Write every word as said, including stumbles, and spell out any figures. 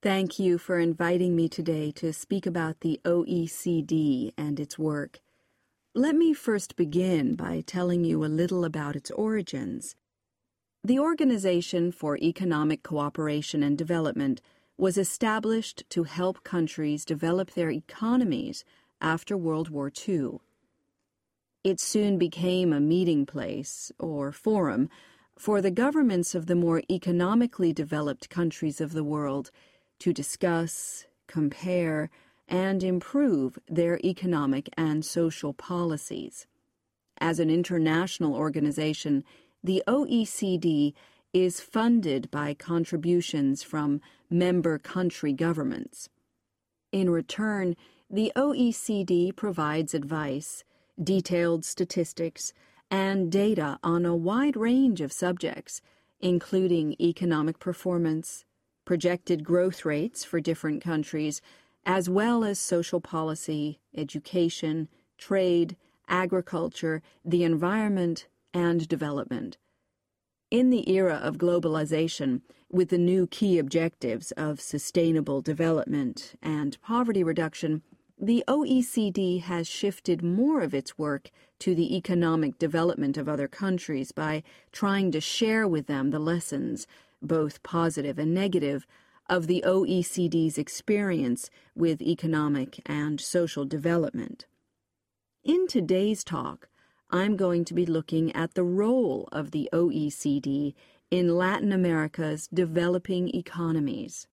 Thank you for inviting me today to speak about the O E C D and its work. Let me first begin by telling you a little about its origins. The Organization for Economic Cooperation and Development was established to help countries develop their economies after World War Two. It soon became a meeting place, or forum, for the governments of the more economically developed countries of the world to discuss, compare, and improve their economic and social policies. As an international organization, the O E C D is funded by contributions from member country governments. In return, the O E C D provides advice, detailed statistics, and data on a wide range of subjects, including economic performance, projected growth rates for different countries, as well as social policy, education, trade, agriculture, the environment, and development. In the era of globalization, with the new key objectives of sustainable development and poverty reduction, the O E C D has shifted more of its work to the economic development of other countries by trying to share with them the lessons, both positive and negative, of the O E C D's experience with economic and social development. In today's talk, I'm going to be looking at the role of the O E C D in Latin America's developing economies.